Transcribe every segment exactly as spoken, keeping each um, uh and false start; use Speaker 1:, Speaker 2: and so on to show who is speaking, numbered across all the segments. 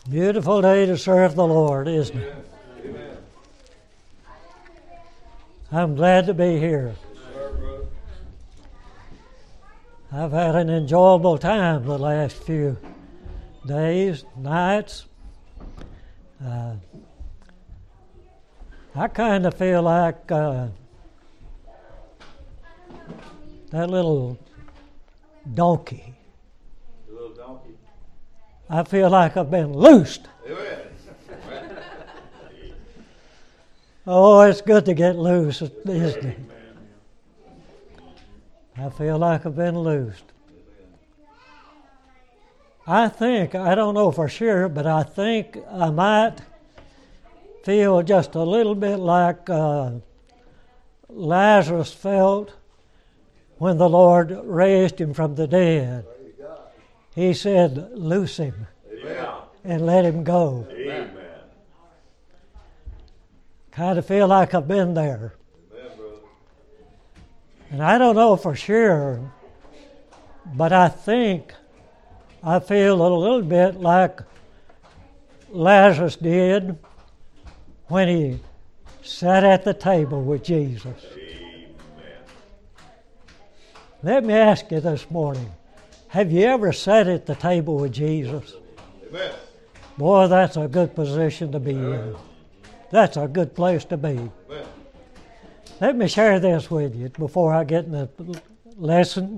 Speaker 1: Beautiful day to serve the Lord, isn't it?
Speaker 2: Amen.
Speaker 1: I'm glad to be here. I've had an enjoyable time the last few days, nights. Uh, I kind of feel like uh, that little donkey.
Speaker 2: The little donkey.
Speaker 1: I feel like I've been loosed.
Speaker 2: Amen.
Speaker 1: Oh, it's good to get loose, isn't it? I feel like I've been loosed. I think, I don't know for sure, but I think I might feel just a little bit like uh, Lazarus felt when the Lord raised him from the dead. He said, loose him
Speaker 2: Amen.
Speaker 1: and let him go.
Speaker 2: Amen.
Speaker 1: Kind of feel like I've been there.
Speaker 2: Amen, brother.
Speaker 1: And I don't know for sure, but I think I feel a little bit like Lazarus did when he sat at the table with Jesus.
Speaker 2: Amen.
Speaker 1: Let me ask you this morning, have you ever sat at the table with Jesus?
Speaker 2: Amen.
Speaker 1: Boy, that's a good position to be in. That's a good place to be.
Speaker 2: Amen.
Speaker 1: Let me share this with you before I get in the lesson.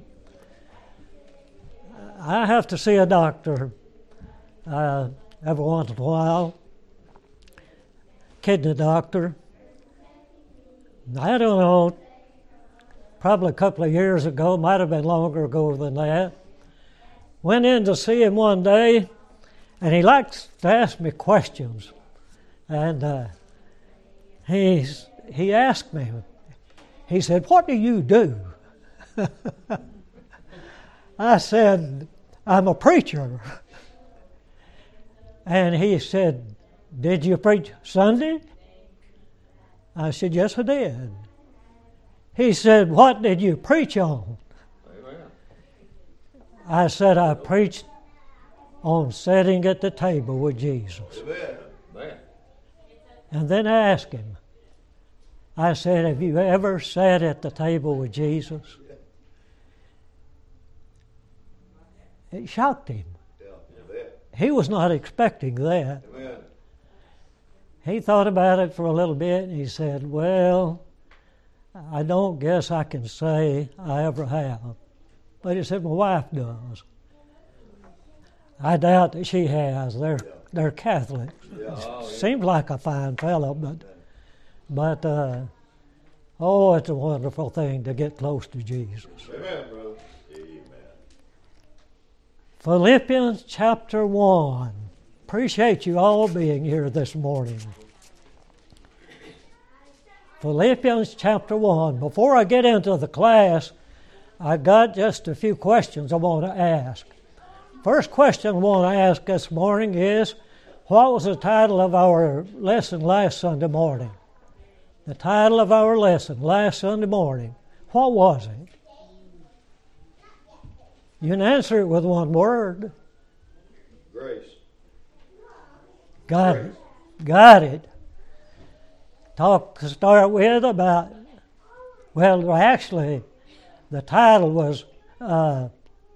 Speaker 1: I have to see a doctor uh, every once in a while, kidney doctor. I don't know, probably a couple of years ago, might have been longer ago than that. Went in to see him one day, and he likes to ask me questions. And uh, he, he asked me, he said, what do you do? I said, I'm a preacher. And he said, did you preach Sunday? I said, yes, I did. He said, what did you preach on?
Speaker 2: Amen.
Speaker 1: I said, I preached on sitting at the table with Jesus.
Speaker 2: Amen. Amen.
Speaker 1: And then I asked him, I said, have you ever sat at the table with Jesus? It shocked him.
Speaker 2: Yeah. Amen.
Speaker 1: He was not expecting that.
Speaker 2: Amen.
Speaker 1: He thought about it for a little bit, and he said, well, I don't guess I can say I ever have. But he said, my wife does. I doubt that she has. They're, they're Catholics.
Speaker 2: Yeah. Oh, yeah.
Speaker 1: Seems like a fine fellow, but, but uh, oh, it's a wonderful thing to get close to Jesus.
Speaker 2: Amen, brother. Amen.
Speaker 1: Philippians chapter one. Appreciate you all being here this morning. Philippians chapter one. Before I get into the class, I've got just a few questions I want to ask. First question I want to ask this morning is, what was the title of our lesson last Sunday morning? The title of our lesson last Sunday morning. What was it? You can answer it with one word.
Speaker 2: Grace.
Speaker 1: Got it. Got it. Talk to start with about, well, actually, the title was, uh,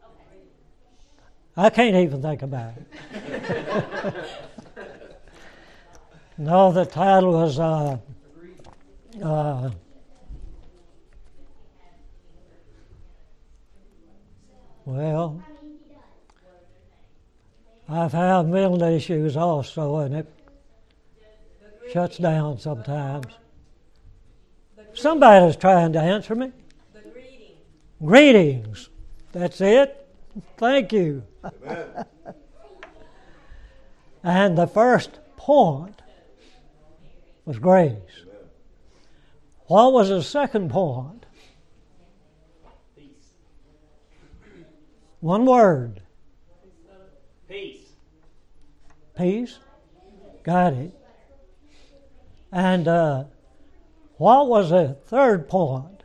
Speaker 1: I can't even think about it. No, the title was, uh, uh, well, I've had mental issues also, and it shuts down sometimes. Somebody's trying to answer me.
Speaker 3: The greeting.
Speaker 1: Greetings. That's it. Thank you.
Speaker 2: Amen.
Speaker 1: And the first point was grace.
Speaker 2: Amen.
Speaker 1: What was the second point?
Speaker 3: Peace.
Speaker 1: One word.
Speaker 3: Peace.
Speaker 1: Peace. Got it. And uh, what was the third point?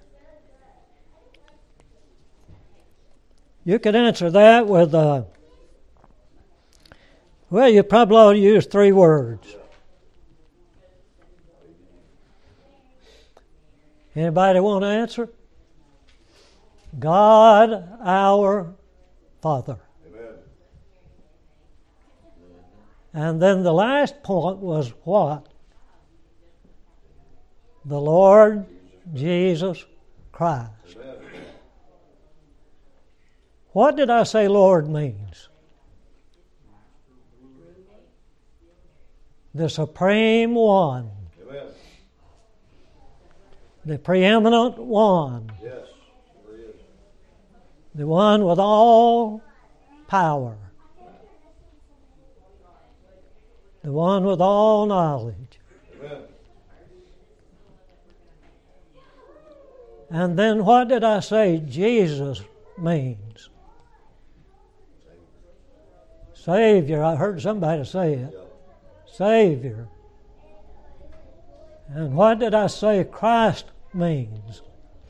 Speaker 1: You could answer that with uh, Well, you probably ought to use three words. Anybody want to answer? God our Father.
Speaker 2: Amen.
Speaker 1: And then the last point was what? The Lord Jesus Christ.
Speaker 2: Amen.
Speaker 1: What did I say Lord means? The Supreme One.
Speaker 2: Amen.
Speaker 1: The preeminent One.
Speaker 2: Yes. There he is.
Speaker 1: The One with all power. The One with all knowledge.
Speaker 2: Amen.
Speaker 1: And then what did I say Jesus means? Savior. I heard somebody say it.
Speaker 2: Yeah.
Speaker 1: Savior. And what did I say Christ means?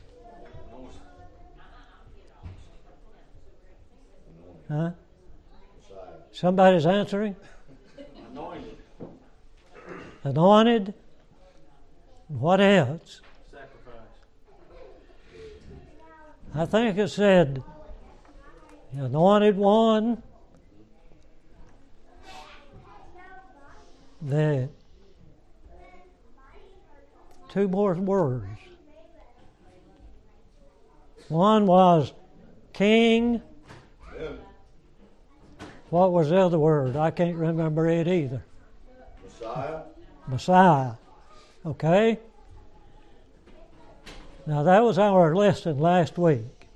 Speaker 1: Huh?
Speaker 2: Messiah.
Speaker 1: Somebody's answering?
Speaker 3: Anointed.
Speaker 1: Anointed. What else?
Speaker 3: Sacrifice.
Speaker 1: I think it said the anointed one, the two more words. One was king.
Speaker 2: Amen.
Speaker 1: What was the other word? I can't remember it either.
Speaker 2: Messiah.
Speaker 1: Messiah. Okay? Now that was our lesson last week.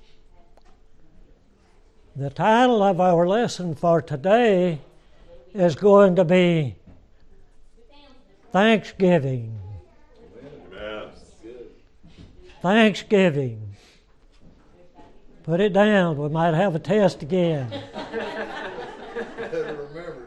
Speaker 1: The title of our lesson for today is going to be Thanksgiving.
Speaker 2: Amen. Good.
Speaker 1: Thanksgiving. Put it down. We might have a test again.
Speaker 2: Better remember.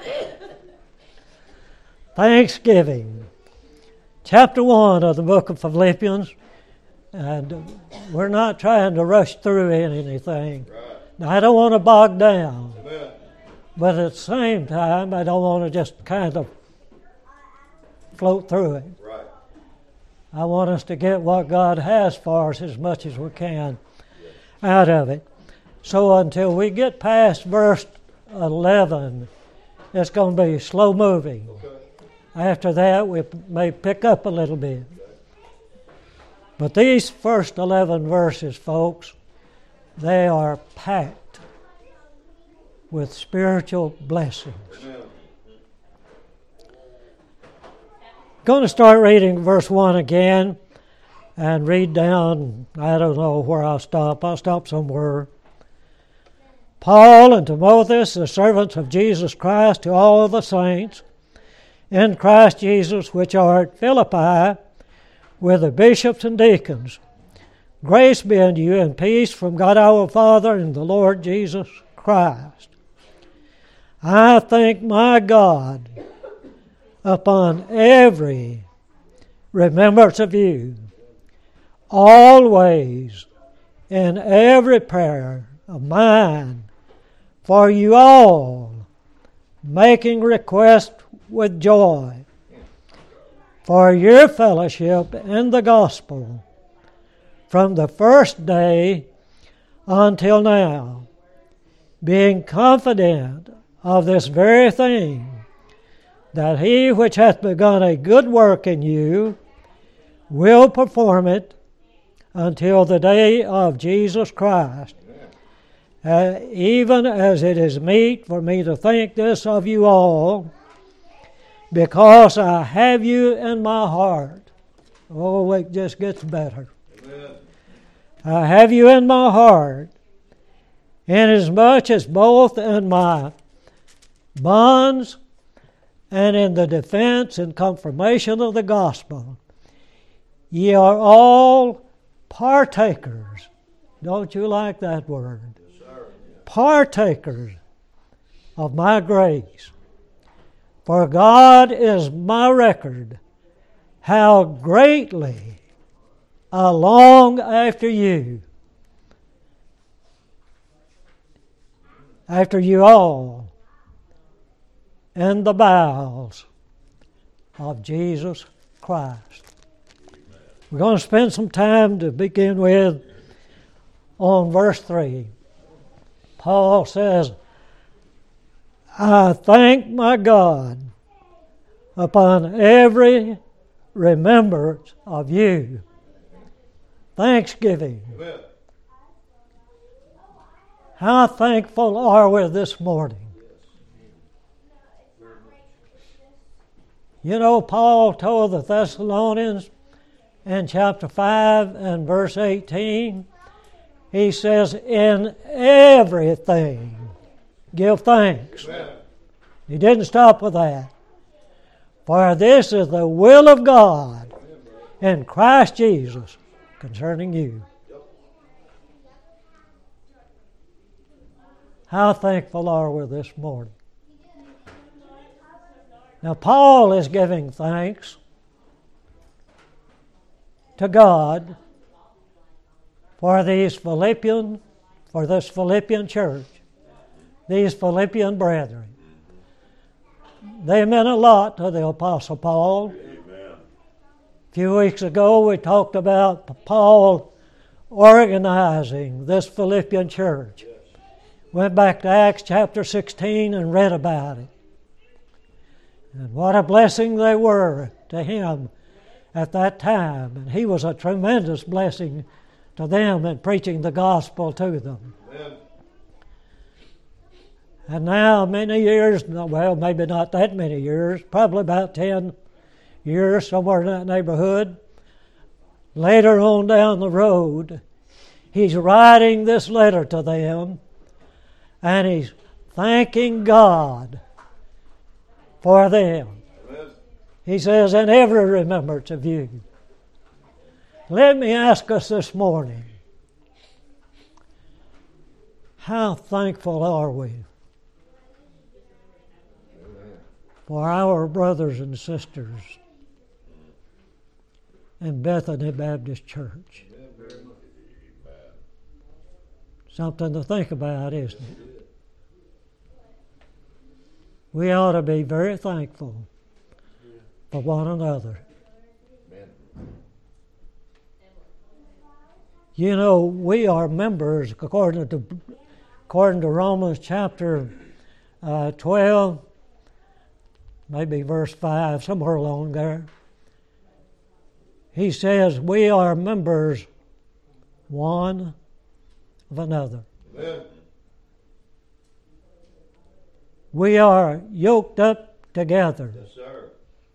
Speaker 1: Thanksgiving. Chapter one of the book of Philippians. And we're not trying to rush through anything.
Speaker 2: Right.
Speaker 1: Now, I don't want to bog down.
Speaker 2: Amen.
Speaker 1: But at the same time, I don't want to just kind of float through it.
Speaker 2: Right.
Speaker 1: I want us to get what God has for us as much as we can out of it. So until we get past verse eleven, it's going to be slow moving.
Speaker 2: Okay.
Speaker 1: After that, we may pick up a little bit. But these first eleven verses, folks, they are packed with spiritual blessings.
Speaker 2: Amen.
Speaker 1: Going to start reading verse one again and read down, I don't know where I'll stop. I'll stop somewhere. Paul and Timotheus, the servants of Jesus Christ, to all the saints in Christ Jesus which are at Philippi, with the bishops and deacons. Grace be unto you and peace from God our Father and the Lord Jesus Christ. I thank my God upon every remembrance of you, always in every prayer of mine for you all, making request with joy for your fellowship in the gospel from the first day until now, being confident of this very thing, that he which hath begun a good work in you will perform it until the day of Jesus Christ. Uh, even as it is meet for me to think this of you all, because I have you in my heart. Oh, it just gets better.
Speaker 2: Amen.
Speaker 1: I have you in my heart, inasmuch as both in my bonds and in the defense and confirmation of the gospel, ye are all partakers. Don't you like that word?
Speaker 2: Yes, sir.
Speaker 1: Partakers of my grace. For God is my record, how greatly I long after you, after you all, in the bowels of Jesus Christ. We're going to spend some time to begin with on verse three. Paul says, I thank my God upon every remembrance of you. Thanksgiving.
Speaker 2: Amen.
Speaker 1: How thankful are we this morning? You know, Paul told the Thessalonians in chapter five and verse eighteen, he says, in everything give thanks.
Speaker 2: Amen.
Speaker 1: He didn't stop with that. For this is the will of God in Christ Jesus concerning you. How thankful are we this morning? Now, Paul is giving thanks to God for these Philippian, for this Philippian church, these Philippian brethren. They meant a lot to the Apostle Paul.
Speaker 2: Amen.
Speaker 1: A few weeks ago, we talked about Paul organizing this Philippian church. Went back to Acts chapter sixteen and read about it. And what a blessing they were to him at that time. And he was a tremendous blessing to them in preaching the gospel to them.
Speaker 2: Amen.
Speaker 1: And now, many years, well, maybe not that many years, probably about ten years, somewhere in that neighborhood, later on down the road, he's writing this letter to them, and he's thanking God for them.
Speaker 2: Amen.
Speaker 1: He says, in every remembrance of you. Let me ask us this morning, how thankful are we for our brothers and sisters in Bethany Baptist Church? Something to think about, isn't it? We ought to be very thankful for one another. You know, we are members, according to according to Romans chapter uh, twelve, maybe verse five, somewhere along there. He says, we are members one of another.
Speaker 2: Amen.
Speaker 1: We are yoked up together
Speaker 2: Yes, sir.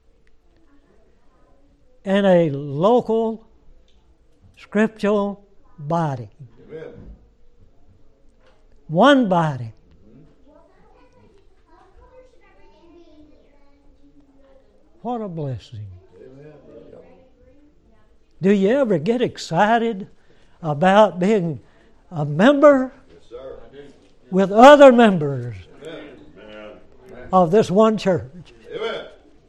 Speaker 1: in a local scriptural body.
Speaker 2: Amen.
Speaker 1: One body. What a blessing.
Speaker 2: Amen.
Speaker 1: Do you ever get excited about being a member
Speaker 2: Yes, sir.
Speaker 1: with other members
Speaker 2: Amen.
Speaker 1: of this one church?
Speaker 2: Amen.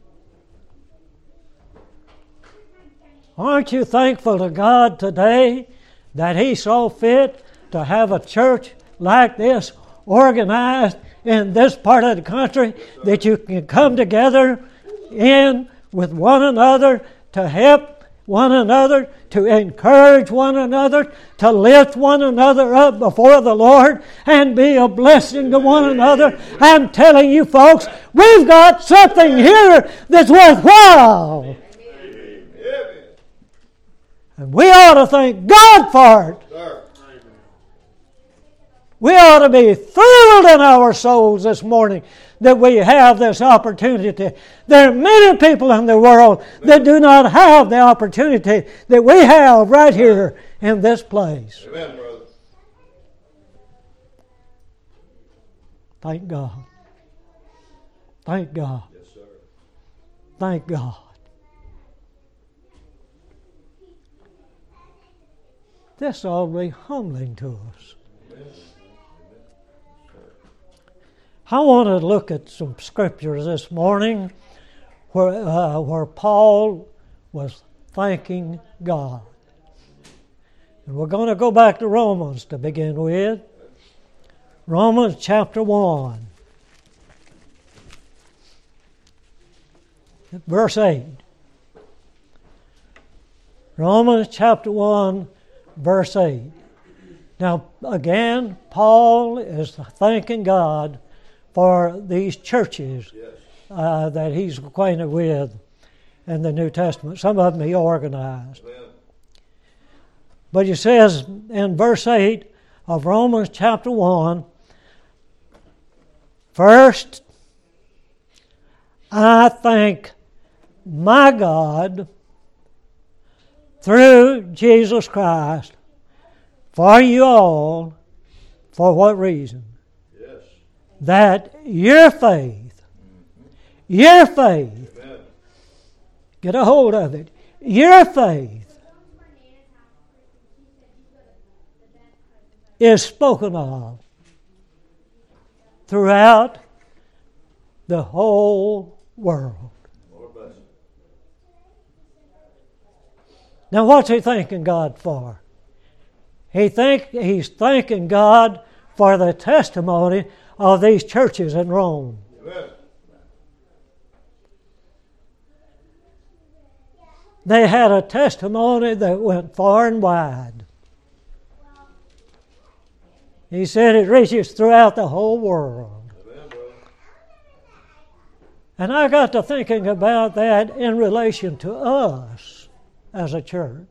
Speaker 1: Aren't you thankful to God today that He saw fit to have a church like this organized in this part of the country that you can come together in with one another to help one another, to encourage one another, to lift one another up before the Lord and be a blessing to one another? I'm telling you folks, we've got something here that's worthwhile.
Speaker 2: Amen.
Speaker 1: And we ought to thank God for it.
Speaker 2: Sir.
Speaker 1: We ought to be thrilled in our souls this morning that we have this opportunity. There are many people in the world that do not have the opportunity that we have right here in this place.
Speaker 2: Amen, brother.
Speaker 1: Thank God. Thank God.
Speaker 2: Yes, sir.
Speaker 1: Thank God. This ought to be humbling to us. I want to look at some scriptures this morning where, uh, where Paul was thanking God. And we're going to go back to Romans to begin with. Romans chapter one. verse eight. Romans chapter one, verse eight. Now, again, Paul is thanking God for these churches uh, that he's acquainted with in the New Testament. Some of them he organized.
Speaker 2: Amen.
Speaker 1: But he says in verse eight of Romans chapter one, first, I thank my God through Jesus Christ for you all. For what reason?
Speaker 2: Yes.
Speaker 1: That your faith, your faith,
Speaker 2: Amen.
Speaker 1: get a hold of it, your faith is spoken of throughout the whole world.
Speaker 2: Lord bless you.
Speaker 1: Now, what's he thanking God for? He think he's thanking God for the testimony of these churches in Rome.
Speaker 2: Amen.
Speaker 1: They had a testimony that went far and wide. He said it reaches throughout the whole world.
Speaker 2: Amen, brother.
Speaker 1: And I got to thinking about that in relation to us as a church.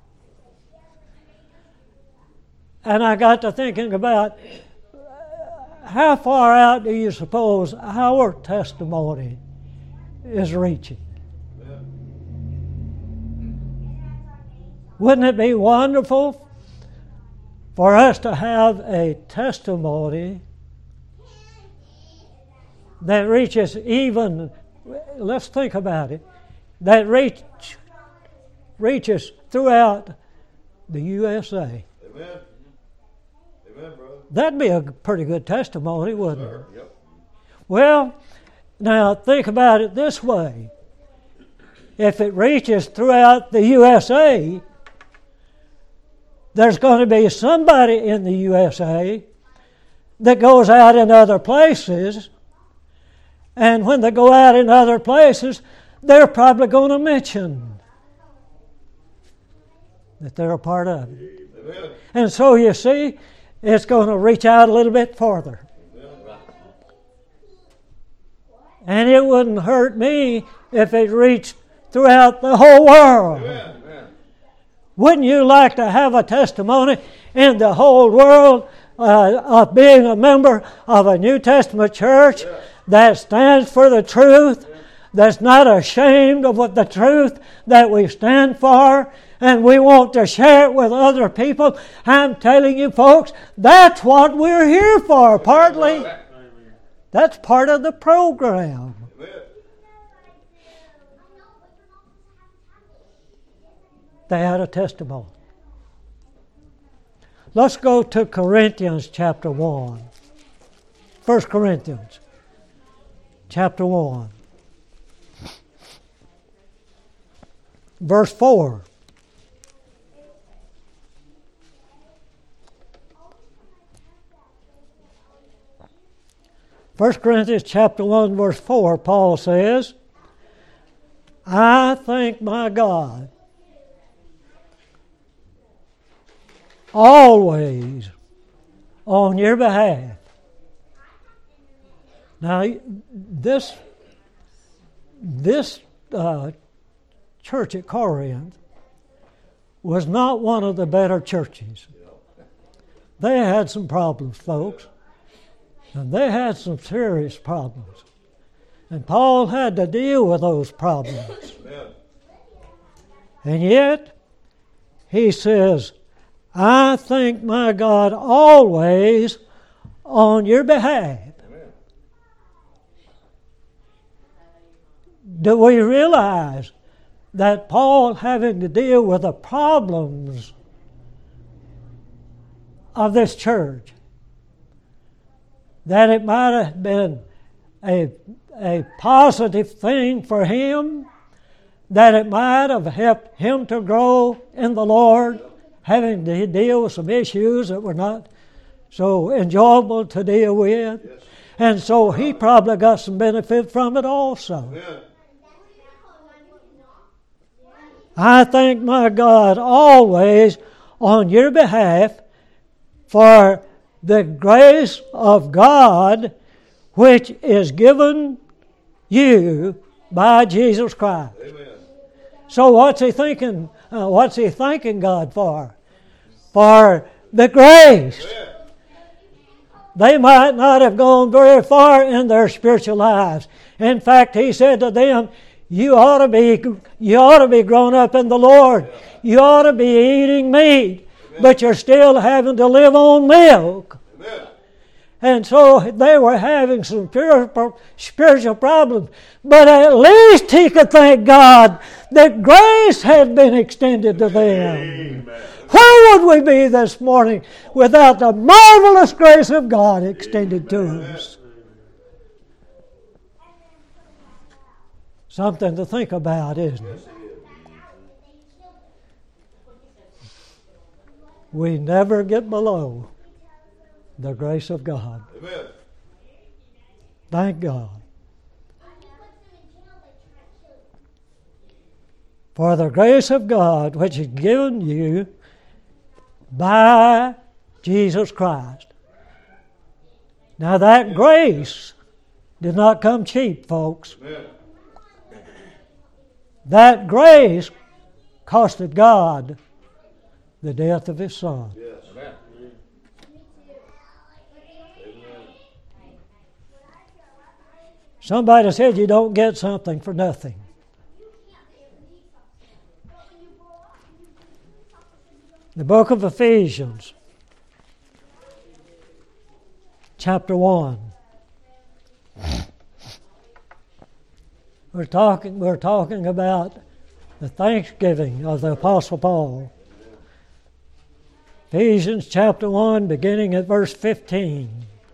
Speaker 1: And I got to thinking about how far out do you suppose our testimony is reaching?
Speaker 2: Amen.
Speaker 1: Wouldn't it be wonderful for us to have a testimony that reaches even, let's think about it, that reach, reaches throughout the U S A?
Speaker 2: Amen. Amen, brother.
Speaker 1: That'd be a pretty good testimony, wouldn't it?
Speaker 2: Sir. Yep.
Speaker 1: Well, now think about it this way. If it reaches throughout the U S A, there's going to be somebody in the U S A that goes out in other places, and when they go out in other places, they're probably going to mention that they're a part of it.
Speaker 2: Amen.
Speaker 1: And so you see, it's going to reach out a little bit farther.
Speaker 2: Amen.
Speaker 1: And it wouldn't hurt me if it reached throughout the whole world.
Speaker 2: Amen. Amen.
Speaker 1: Wouldn't you like to have a testimony in the whole world uh, of being a member of a New Testament church
Speaker 2: Yes.
Speaker 1: that stands for the truth, that's not ashamed of what the truth that we stand for, and we want to share it with other people? I'm telling you, folks, that's what we're here for, partly. That's part of the program.
Speaker 2: Amen.
Speaker 1: They had a testimony. Let's go to Corinthians chapter one. First Corinthians chapter one. Verse four. First Corinthians chapter one, verse four, Paul says, I thank my God always on your behalf. Now, this, this uh, church at Corinth was not one of the better churches. They had some problems, folks. And they had some serious problems. And Paul had to deal with those problems.
Speaker 2: Amen.
Speaker 1: And yet, he says, I thank my God always on your behalf.
Speaker 2: Amen.
Speaker 1: Do we realize that Paul having to deal with the problems of this church, that it might have been a, a positive thing for him, that it might have helped him to grow in the Lord, having to deal with some issues that were not so enjoyable to deal with.
Speaker 2: Yes.
Speaker 1: And so he probably got some benefit from it also.
Speaker 2: Amen.
Speaker 1: I thank my God always on your behalf for the grace of God which is given you by Jesus Christ.
Speaker 2: Amen.
Speaker 1: So what's he thinking? Uh, what's he thanking God for? For the grace.
Speaker 2: Amen.
Speaker 1: They might not have gone very far in their spiritual lives. In fact, he said to them, You ought to be, you ought to be grown up in the Lord. You ought to be eating meat, Amen. But you're still having to live on milk.
Speaker 2: Amen.
Speaker 1: And so they were having some spiritual problems. But at least he could thank God that grace had been extended to them.
Speaker 2: Amen.
Speaker 1: Where would we be this morning without the marvelous grace of God extended to us? Something to think about, isn't it? We never get below the grace of God.
Speaker 2: Amen.
Speaker 1: Thank God. For the grace of God which is given you by Jesus Christ. Now that grace did not come cheap, folks.
Speaker 2: Amen.
Speaker 1: That grace costed God the death of His Son.
Speaker 2: Yes. Amen.
Speaker 1: Somebody said you don't get something for nothing. The book of Ephesians, chapter one. We're talking, we're talking about the thanksgiving of the Apostle Paul. Ephesians chapter one, beginning at verse fifteen.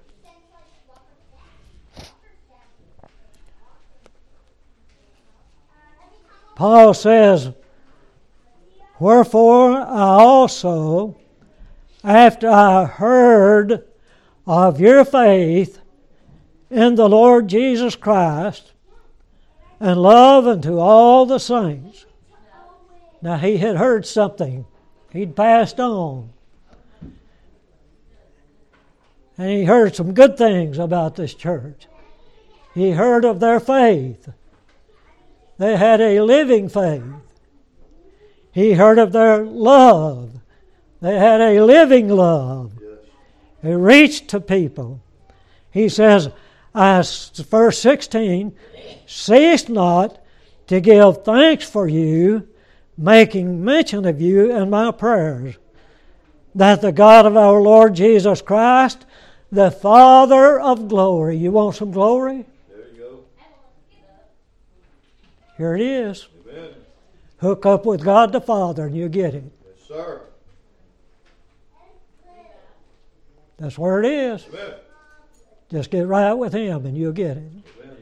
Speaker 1: Paul says, Wherefore I also, after I heard of your faith in the Lord Jesus Christ, and love unto all the saints. Now he had heard something. He'd passed on. And he heard some good things about this church. He heard of their faith. They had a living faith. He heard of their love. They had a living love. It reached to people. He says, as verse sixteen, cease not to give thanks for you, making mention of you in my prayers, that the God of our Lord Jesus Christ, the Father of glory. You want some glory?
Speaker 2: There you go.
Speaker 1: Here it is.
Speaker 2: Amen.
Speaker 1: Hook up with God the Father and you get it.
Speaker 2: Yes, sir.
Speaker 1: That's where it is.
Speaker 2: Amen.
Speaker 1: Just get right with Him and you'll get it.
Speaker 2: Amen.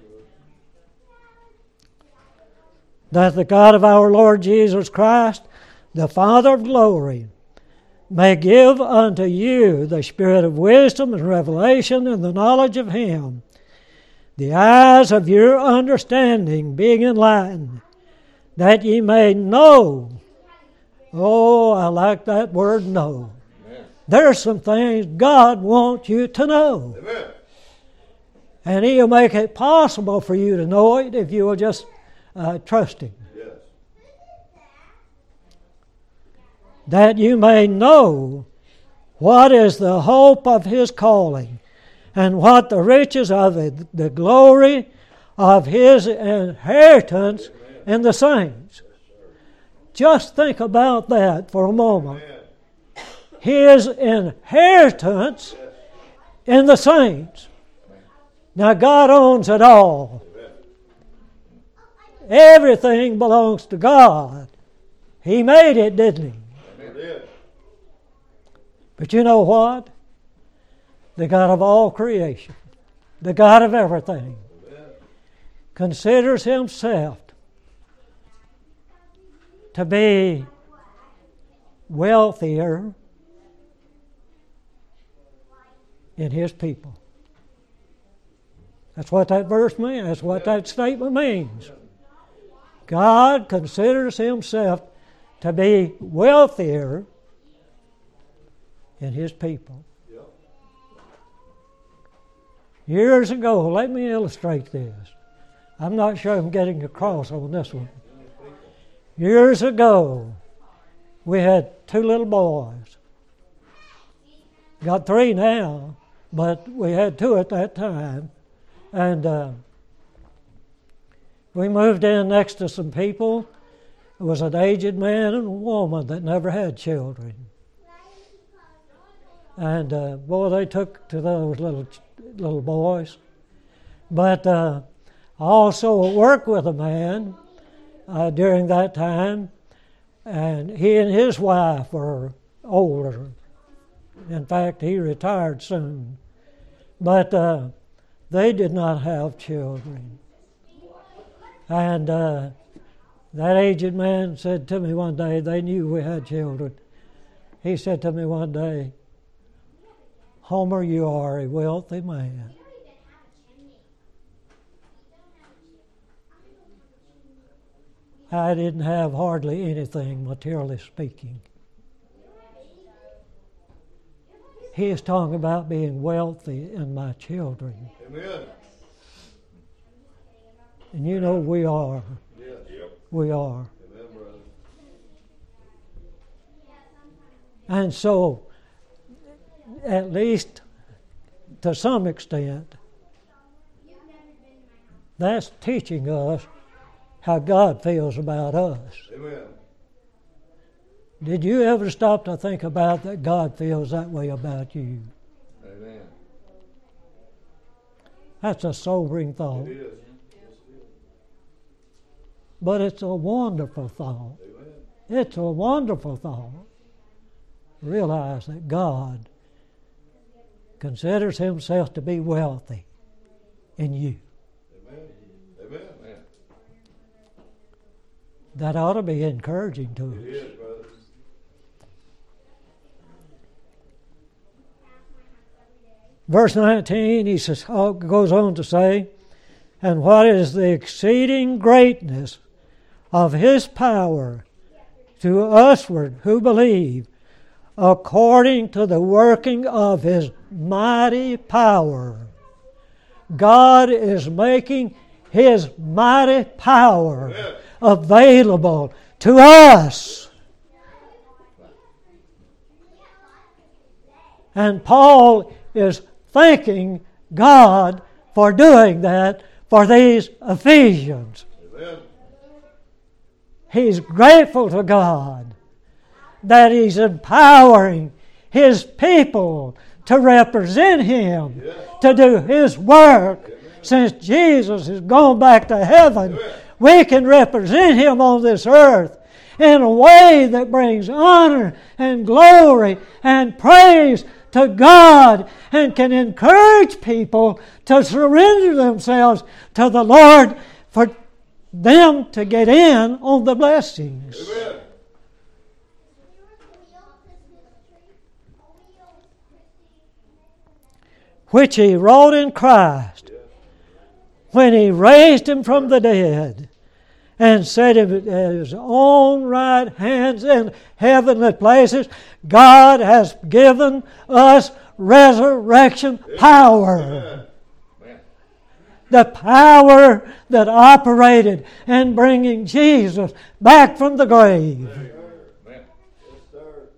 Speaker 1: That the God of our Lord Jesus Christ, the Father of glory, may give unto you the spirit of wisdom and revelation and the knowledge of Him, the eyes of your understanding being enlightened, that ye may know. Oh, I like that word know.
Speaker 2: Amen.
Speaker 1: There's some things God wants you to know.
Speaker 2: Amen.
Speaker 1: And He'll make it possible for you to know it if you will just uh, trust Him.
Speaker 2: Yes.
Speaker 1: That you may know what is the hope of His calling, and what the riches of it, the glory of His inheritance in the saints. Just think about that for a moment.
Speaker 2: Amen.
Speaker 1: His inheritance in the saints. Now God owns it all.
Speaker 2: Amen.
Speaker 1: Everything belongs to God. He made it, didn't He?
Speaker 2: Amen. Did.
Speaker 1: But you know what? The God of all creation, the God of everything,
Speaker 2: Amen.
Speaker 1: considers Himself to be wealthier in His people. That's what that verse means. That's what that statement means. God considers himself to be wealthier in his people.
Speaker 2: Yep.
Speaker 1: Years ago, let me illustrate this. I'm not sure I'm getting across on this one. Years ago, we had two little boys. Got three now, but we had two at that time. And uh, we moved in next to some people. It was an aged man and a woman that never had children. And uh, boy, they took to those little little boys. But uh, I also worked with a man uh, during that time, and he and his wife were older. In fact, he retired soon. But uh, they did not have children. And uh, that aged man said to me one day, they knew we had children. He said to me one day, Homer, you are a wealthy man. I didn't have hardly anything, materially speaking. He is talking about being wealthy in my children.
Speaker 2: Amen.
Speaker 1: And you know we are.
Speaker 2: Yes. Yep.
Speaker 1: We are.
Speaker 2: Amen, brother.
Speaker 1: And so, at least to some extent, that's teaching us how God feels about us.
Speaker 2: Amen.
Speaker 1: Did you ever stop to think about that God feels that way about you?
Speaker 2: Amen.
Speaker 1: That's a sobering thought.
Speaker 2: It is. Yes, it is.
Speaker 1: But it's a wonderful thought.
Speaker 2: Amen.
Speaker 1: It's a wonderful thought. Realize that God considers himself to be wealthy in you.
Speaker 2: Amen. Amen. Amen.
Speaker 1: That ought to be encouraging to
Speaker 2: It
Speaker 1: us.
Speaker 2: is, brother.
Speaker 1: Verse nineteen, he says, oh, goes on to say, and what is the exceeding greatness of his power to usward who believe, according to the working of his mighty power. God is making his mighty power
Speaker 2: Amen.
Speaker 1: available to us. And Paul is thanking God for doing that for these Ephesians.
Speaker 2: Amen.
Speaker 1: He's grateful to God that he's empowering his people to represent him,
Speaker 2: Yes.
Speaker 1: to do his work.
Speaker 2: Amen.
Speaker 1: Since Jesus has gone back to heaven,
Speaker 2: Amen.
Speaker 1: we can represent him on this earth in a way that brings honor and glory and praise to God and can encourage people to surrender themselves to the Lord for them to get in on the blessings.
Speaker 2: Amen.
Speaker 1: Which he wrought in Christ when he raised him from the dead and set him at his own right hands in heavenly places. God has given us resurrection power.
Speaker 2: Amen.
Speaker 1: The power that operated in bringing Jesus back from the grave.
Speaker 2: Amen. Yes, sir.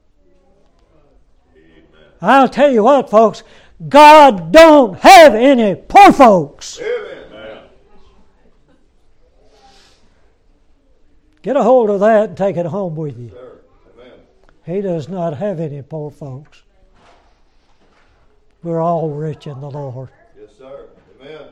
Speaker 2: Amen.
Speaker 1: I'll tell you what, folks, God don't have any poor folks.
Speaker 2: Amen.
Speaker 1: Get a hold of that and take it home with you.
Speaker 2: Sir. Amen.
Speaker 1: He does not have any poor folks. We're all rich in the Lord.
Speaker 2: Yes, sir. Amen.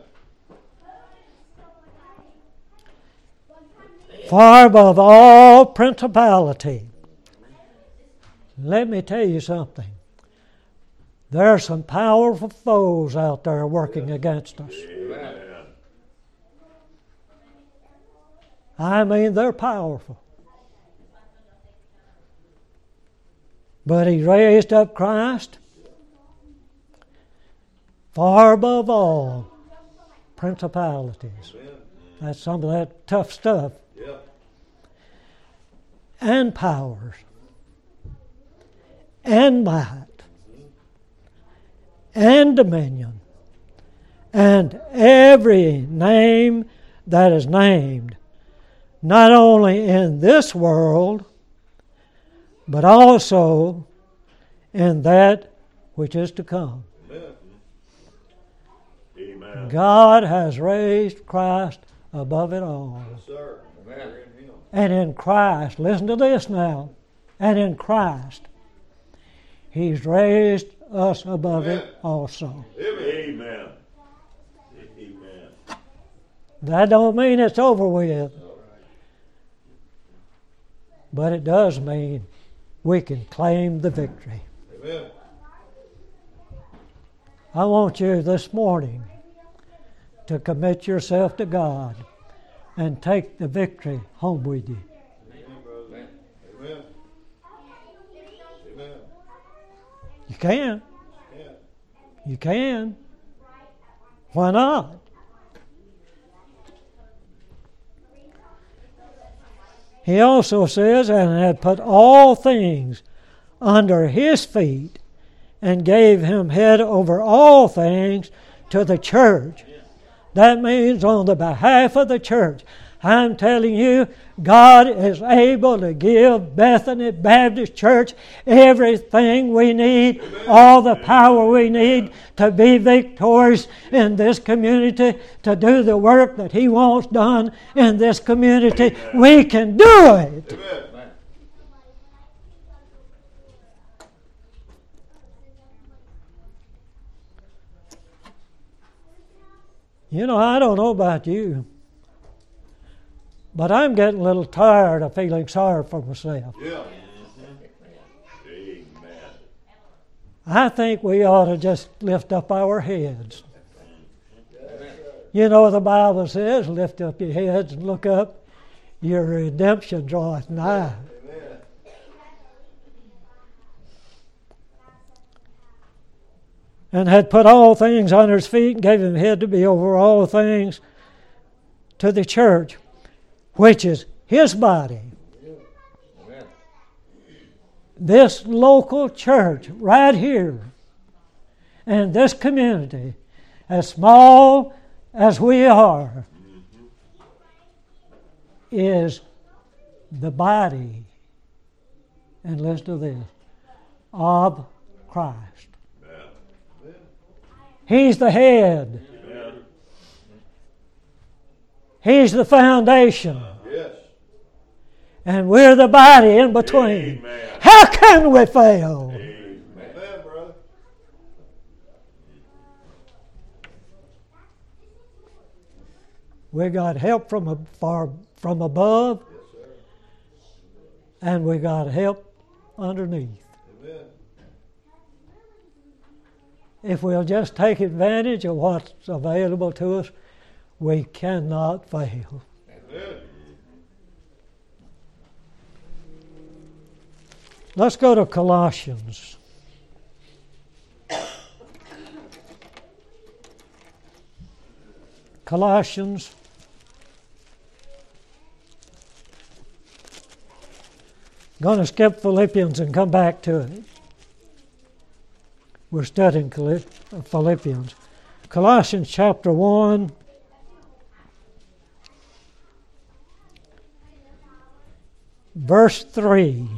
Speaker 1: Far above all principality. Let me tell you something. There are some powerful foes out there working against us.
Speaker 2: Amen.
Speaker 1: I mean, they're powerful. But he raised up Christ far above all principalities.
Speaker 2: Amen.
Speaker 1: That's some of that tough stuff and powers and might and dominion, and every name that is named, not only in this world, but also in that which is to come.
Speaker 2: Amen.
Speaker 1: God has raised Christ above it all.
Speaker 2: Yes, sir. Amen.
Speaker 1: And in Christ, listen to this now, and in Christ, He's raised us above
Speaker 2: Amen.
Speaker 1: it also.
Speaker 2: Amen. Amen.
Speaker 1: That don't mean it's over with, but it does mean we can claim the victory.
Speaker 2: Amen.
Speaker 1: I want you this morning to commit yourself to God and take the victory home with you.
Speaker 2: Amen. Amen. Amen.
Speaker 1: You can.
Speaker 2: Yeah.
Speaker 1: You can. Why not? He also says, and had put all things under His feet, and gave Him head over all things to the church. That means on the behalf of the church. I'm telling you, God is able to give Bethany Baptist Church everything we need, all the power we need to be victorious in this community, to do the work that He wants done in this community. We can do it.
Speaker 2: Amen.
Speaker 1: You know, I don't know about you, but I'm getting a little tired of feeling sorry for myself.
Speaker 2: Yeah. Amen.
Speaker 1: I think we ought to just lift up our heads. You know, the Bible says, lift up your heads and look up. Your redemption draweth nigh.
Speaker 2: Amen.
Speaker 1: And had put all things under His feet and gave Him head to be over all things to the church, which is His body.
Speaker 2: Amen.
Speaker 1: This local church right here and this community, as small as we are, is the body, and listen to this, of Christ. He's the head.
Speaker 2: Amen.
Speaker 1: He's the foundation.
Speaker 2: Yes.
Speaker 1: And we're the body in between.
Speaker 2: Amen.
Speaker 1: How can we fail?
Speaker 2: Amen, brother.
Speaker 1: We got help from a, far from above,
Speaker 2: Yes, sir.
Speaker 1: and we got help underneath.
Speaker 2: Amen.
Speaker 1: If we'll just take advantage of what's available to us, we cannot fail.
Speaker 2: Amen.
Speaker 1: Let's go to Colossians. Colossians. Going to skip Philippians and come back to it. We're studying Philippians. Colossians chapter one. Verse three.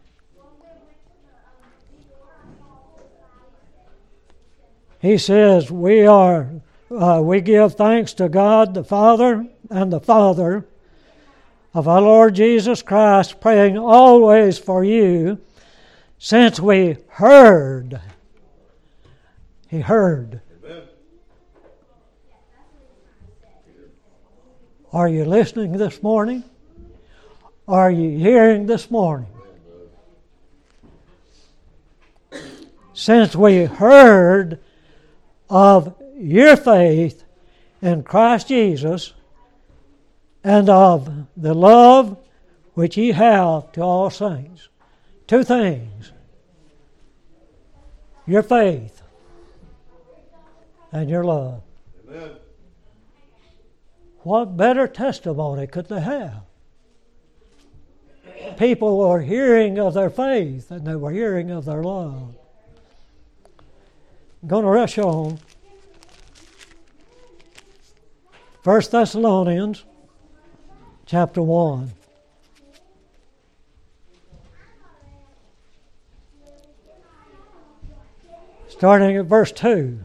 Speaker 1: He says, we are, uh, we give thanks to God the Father and the Father of our Lord Jesus Christ, praying always for you, since we heard. He heard.
Speaker 2: Amen.
Speaker 1: Are you listening this morning? Are you hearing this morning? Since we heard of your faith in Christ Jesus and of the love which ye have to all saints. Two things. Your faith and your love.
Speaker 2: Amen.
Speaker 1: What better testimony could they have? people were hearing of their faith and they were hearing of their love. I'm going to rush on. First Thessalonians chapter one. Starting at verse two.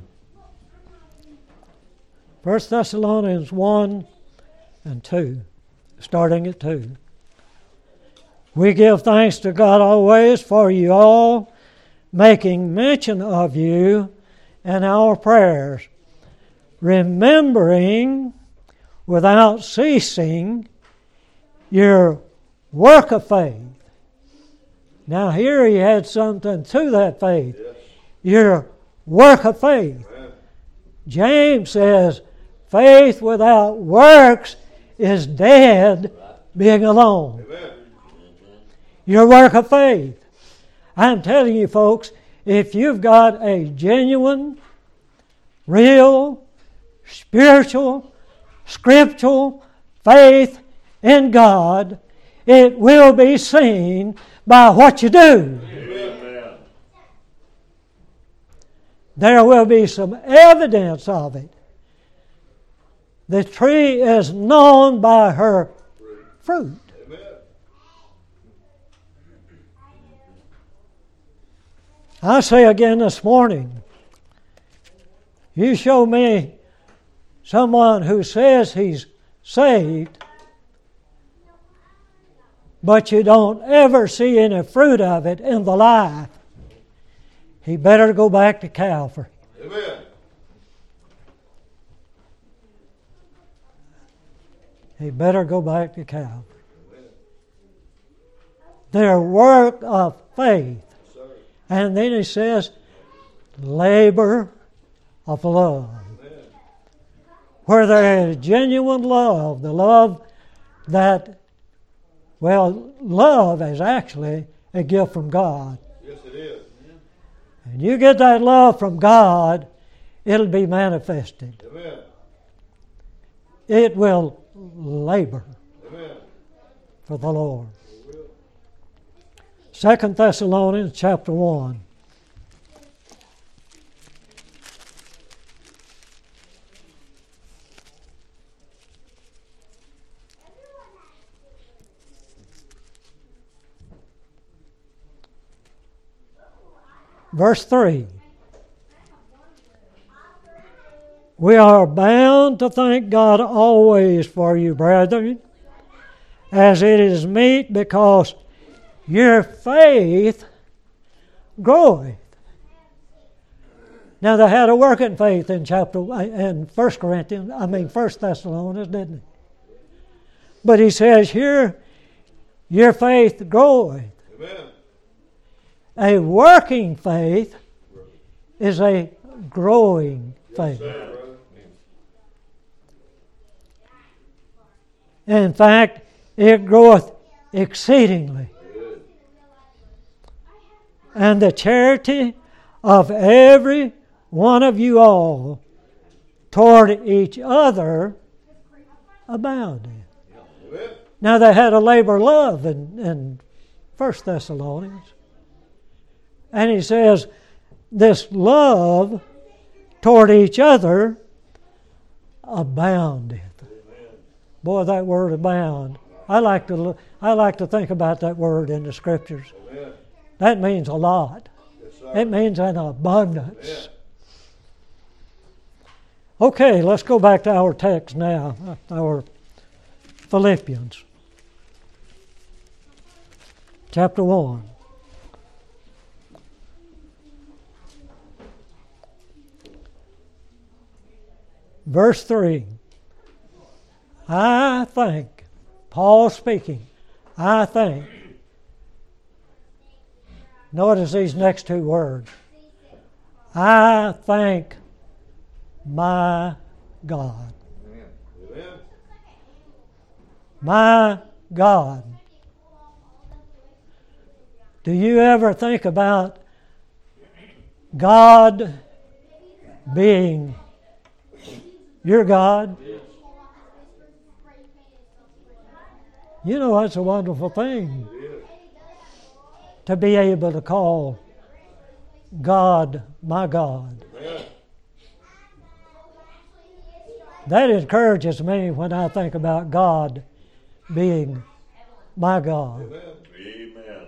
Speaker 1: First Thessalonians one and two. Starting at two. We give thanks to God always for you all, making mention of you in our prayers, remembering without ceasing your work of faith. Now here he had something to that faith.
Speaker 2: Yes.
Speaker 1: Your work of faith.
Speaker 2: Amen.
Speaker 1: James says, faith without works is dead, being alone.
Speaker 2: Amen.
Speaker 1: Your work of faith. I'm telling you folks, if you've got a genuine, real, spiritual, scriptural faith in God, it will be seen by what you do.
Speaker 2: Amen.
Speaker 1: There will be some evidence of it. The tree is known by her fruit.
Speaker 2: Amen.
Speaker 1: I say again this morning, you show me someone who says he's saved, but you don't ever see any fruit of it in the life, he better go back to Calvary.
Speaker 2: Amen.
Speaker 1: He better go back to Calvary. Their work of faith.
Speaker 2: Sir.
Speaker 1: And then he says, labor of love.
Speaker 2: Amen.
Speaker 1: Where there is genuine love, the love that, well, love is actually a gift from God.
Speaker 2: Yes, it is.
Speaker 1: And you get that love from God, it'll be manifested.
Speaker 2: Amen.
Speaker 1: It will labor
Speaker 2: Amen.
Speaker 1: for the Lord. Second Thessalonians chapter one. Verse three. We are bound to thank God always for you, brethren, as it is meet, because your faith groweth. Now they had a working faith in chapter in First Corinthians, I mean First Thessalonians, didn't he? But he says here, your faith groweth.
Speaker 2: Amen.
Speaker 1: A working faith is a growing faith.
Speaker 2: Sir, brother.
Speaker 1: In fact, it groweth exceedingly.
Speaker 2: Good.
Speaker 1: And the charity of every one of you all toward each other abounded.
Speaker 2: Amen.
Speaker 1: Now they had a labor of love in, in First Thessalonians. And he says, this love toward each other aboundeth. Boy, that word abound. I like to I like to think about that word in the Scriptures.
Speaker 2: Amen.
Speaker 1: That means a lot.
Speaker 2: Yes, sir.
Speaker 1: It means an abundance.
Speaker 2: Amen.
Speaker 1: Okay, let's go back to our text now, our Philippians. Chapter one. Verse three. I think, Paul speaking, I think. Notice these next two words. I thank my God.
Speaker 2: Amen.
Speaker 1: My God. Do you ever think about God being your God? You know, that's a wonderful thing.
Speaker 2: It is.
Speaker 1: to be able to call God my God.
Speaker 2: Amen.
Speaker 1: That encourages me when I think about God being my God.
Speaker 2: Amen.
Speaker 3: Amen.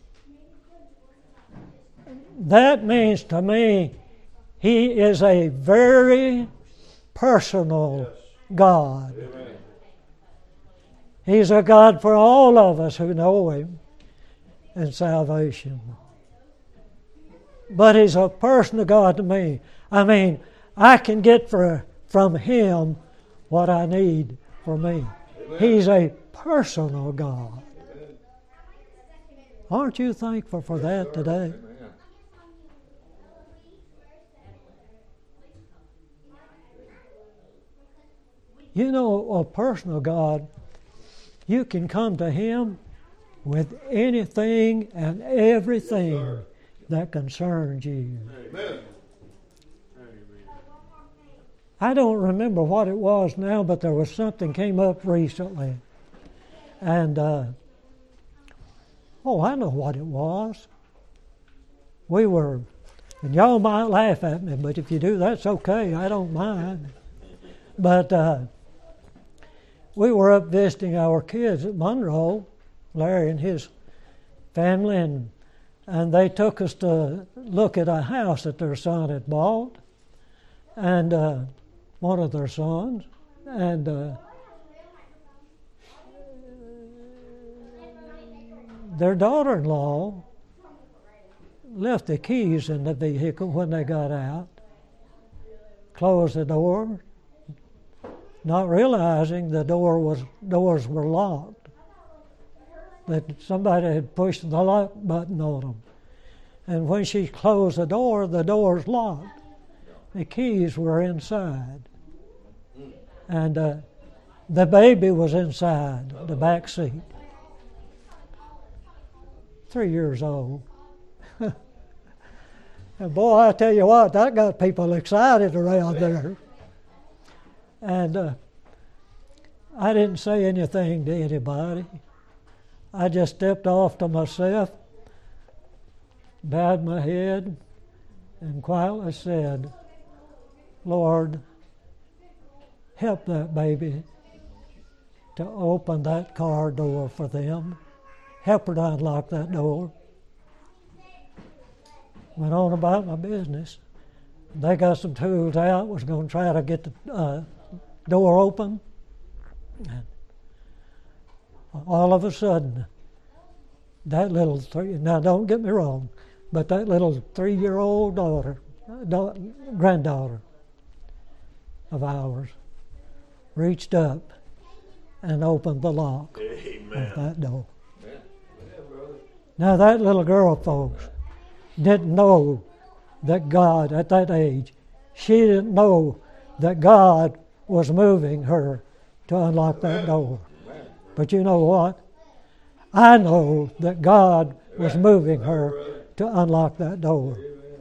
Speaker 1: That means to me He is a very personal God.
Speaker 2: Amen.
Speaker 1: He's a God for all of us who know Him in salvation. But He's a personal God to me. I mean, I can get for, from Him what I need for me.
Speaker 2: Amen.
Speaker 1: He's a personal God.
Speaker 2: Amen.
Speaker 1: Aren't you thankful for that today?
Speaker 2: Amen.
Speaker 1: You know, a personal God, you can come to Him with anything and everything
Speaker 2: Yes, sir.
Speaker 1: that concerns you.
Speaker 2: Amen.
Speaker 1: I don't remember what it was now, but there was something came up recently. And, uh, oh, I know what it was. We were, and y'all might laugh at me, but if you do, that's okay. I don't mind. But uh, we were up visiting our kids at Monroe, Larry and his family, and and they took us to look at a house that their son had bought, and uh, one of their sons, and uh, their daughter-in-law left the keys in the vehicle when they got out, closed the door, not realizing the door was doors were locked, that somebody had pushed the lock button on them. And when she closed the door, the door's locked. The keys were inside. And uh, the baby was inside the back seat. Three years old. And boy, I tell you what, that got people excited around there. And uh, I didn't say anything to anybody. I just stepped off to myself, bowed my head, and quietly said, Lord, help that baby to open that car door for them. Help her to unlock that door. Went on about my business. They got some tools out, was going to try to get the uh, door open. And all of a sudden, that little three, now don't get me wrong, but that little three-year-old daughter, da- granddaughter of ours, reached up and opened the lock
Speaker 3: Amen.
Speaker 1: of that door.
Speaker 2: Amen, brother.
Speaker 1: Now that little girl, folks, didn't know that God, at that age, she didn't know that God was moving her to unlock that door.
Speaker 2: Amen.
Speaker 1: But you know what? I know that God was moving her to unlock that door.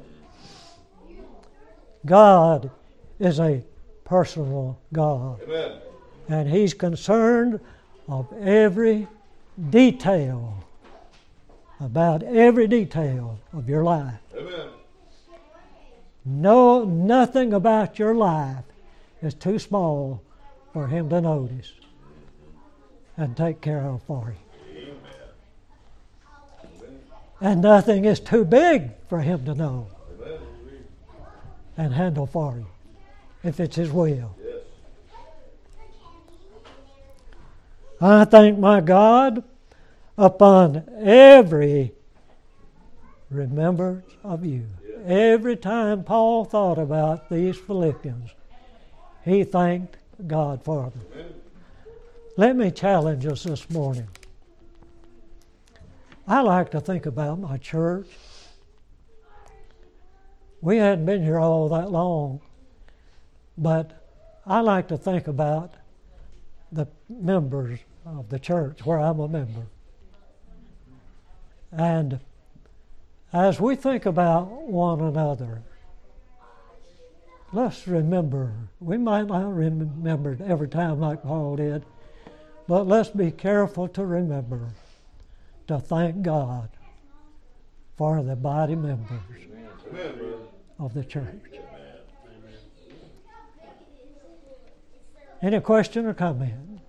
Speaker 1: God is a personal God,
Speaker 2: Amen.
Speaker 1: and He's concerned of every detail, about every detail of your life.
Speaker 2: Amen.
Speaker 1: No, nothing about your life is too small for Him to notice and take care of for you. And nothing is too big for Him to know
Speaker 2: Amen.
Speaker 1: and handle for you, if it's His will.
Speaker 2: Yes.
Speaker 1: I thank my God upon every remembrance of you. Every time Paul thought about these Philippians, he thanked God for them.
Speaker 2: Amen.
Speaker 1: Let me challenge us this morning. I like to think about my church. We hadn't been here all that long, but I like to think about the members of the church where I'm a member. And as we think about one another, let's remember, we might not remember it every time like Paul did, but let's be careful to remember to thank God for the body members
Speaker 2: Amen, brother.
Speaker 1: of the church. Any question or comment?